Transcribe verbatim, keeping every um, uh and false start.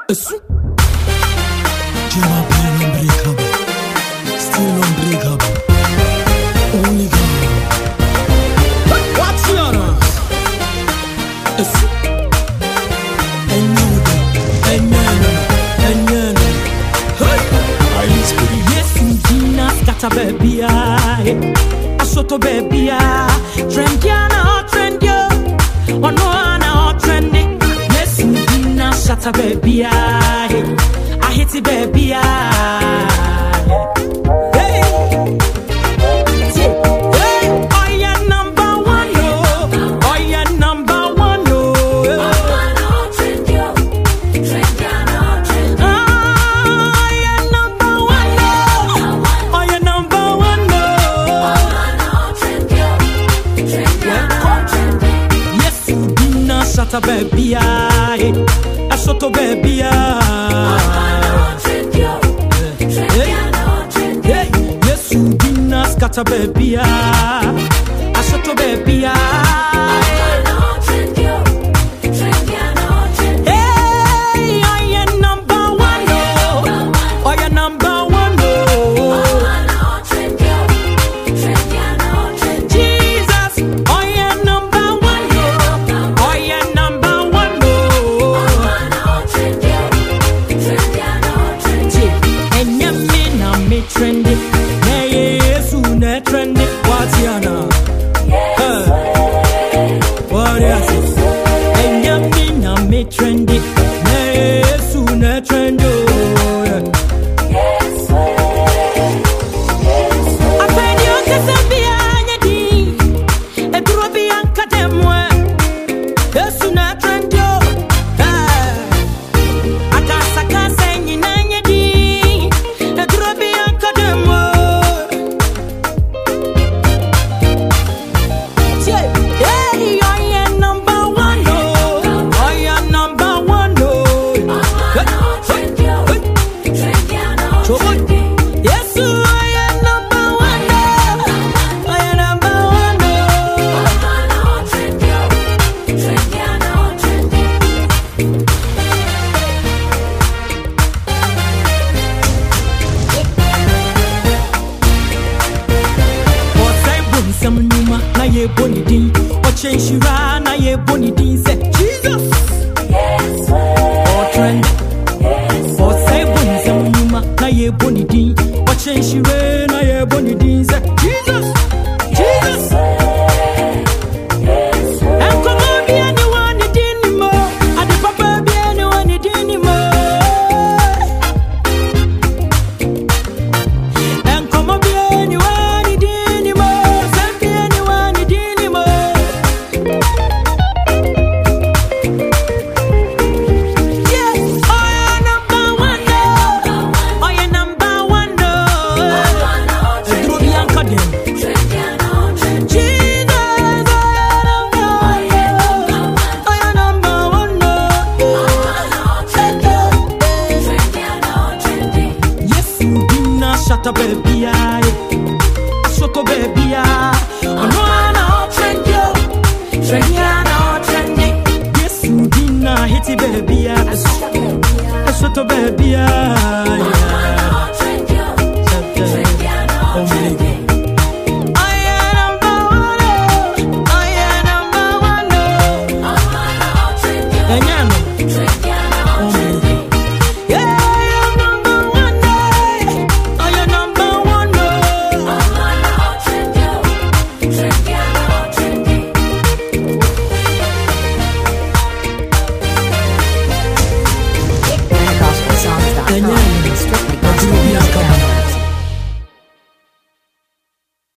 Jima pain unbreakable, still unbreakable. Only God. What's your name? Enyudo, enyano, enyano. Hey, Holy Spirit. Yes, Gina, scatter baby, I soto baby, I trendiana, trendio, oh no, no, trending. Yes, Gina, shatter baby, I hit it baby, I. Hey, hey, oh yeah, number one, no, oh yeah, number one, no. Shata baby, I soto baby, I yes, you dinna scatter baby, I soto baby, I hey, I am number one, no, I am number one, no. Jesus, I am number one, no. I am number one, no. And you mean I'm me trendy, hey, yes, you net trendy. What's your name? What is it? And you mean I'm me trendy, hey, yes, you net trendy. I find you to be behind the a European academy. Yes, you net trendy. I can't say you nine a European academy. Hey, I am number one, no. I am number one, no. Yes, I am number one, no. I am number one, no. What's I bring some numa na ye boni din. Or change shira na ye boni din. Say Jesus. Or trend. Or say bring some numa na ye boni din. Or change shira na ye boni din. Say Jesus. Jesus. And come on, be anyone you didn't more. And the papa be anyone you didn't more. And come on, be anyone you didn't more. Send be anyone you didn't more. Yes, I am number one, no. I am number one, no. European academy. Jesus, I am number one, no. Yes, you dinna shatter baby, I soto baby, I oh no, no, trendy, trendy, no, trendy. Yes, you dinna hit it baby, I soto baby, I I am number one, I am number one, no. Enyano. Yeah, I am number one, no. I am number one, no. gospel songs dot com. Enyano.